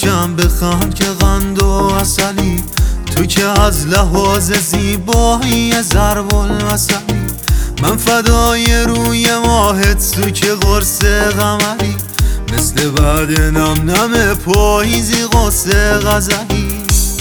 کم بخند که قند و عسلی، تو که از لحاظ زیبایی ضرب المثلی. من فدای روی ماهت، تو که قرص قمری، مثل بعد نم نم پاییزی قصه غزلی.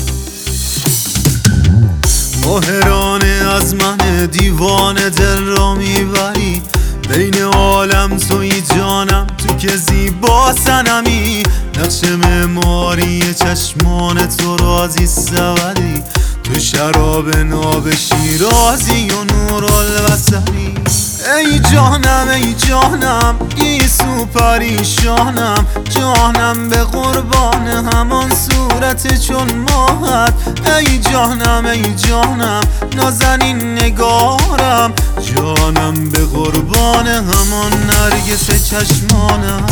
ماهرانه از من دیوانه دل را میبری، بین عالم توی جانم، تو که زیبا صنمی. نقش معماری چشمان تو رازی سوری، تو شراب ناب شیرازی و نور البصری. ای جانم ای جانم گیسو پریشانم، جانم به قربان همان صورت چون ماهت. ای جانم ای جانم نازنین نگارم، جانم به قربان همان نرگس چشمانم.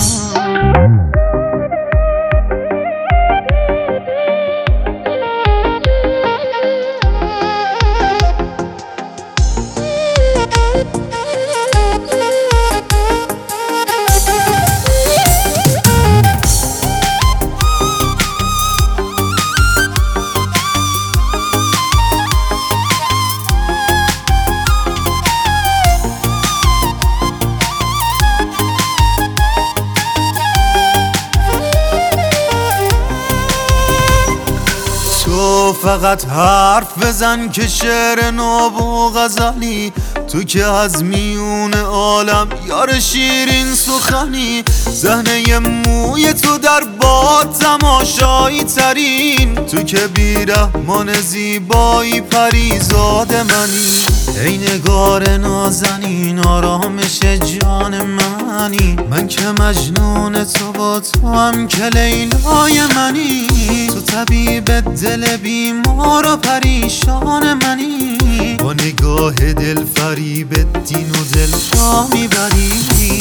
تو فقط حرف بزن که شعر ناب و غزلی، تو که از میون عالم یار شیرین سخنی. صحنه موی تو در باد تماشایی ترین، تو که بیرحمان زیبایی پریزاد منی. ای نگار نازنین آرامش جان منی، من که مجنون تو با تو هم که لیلای منی. تو طبیب دل بیمار و پریشان منی، با نگاه دل فریب دین و دل جا میبری.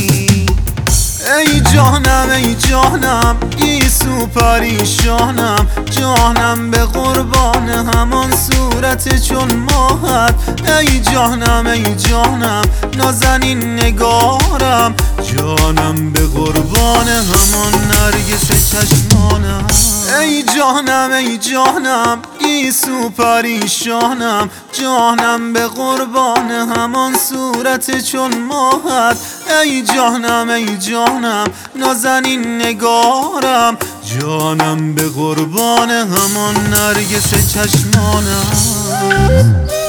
ای جانم گیسو پریشانم، جانم به قربان همان صورت چون ماهت. ای جانم نازنین نگارم، جانم به قربان همان نرگس چشمانم. ای جانم گیسو پریشانم، جانم به قربان همان صورت چون ماهت. ای جانم نازنین نگارم، جانم به قربان همان نرگس چشمانم.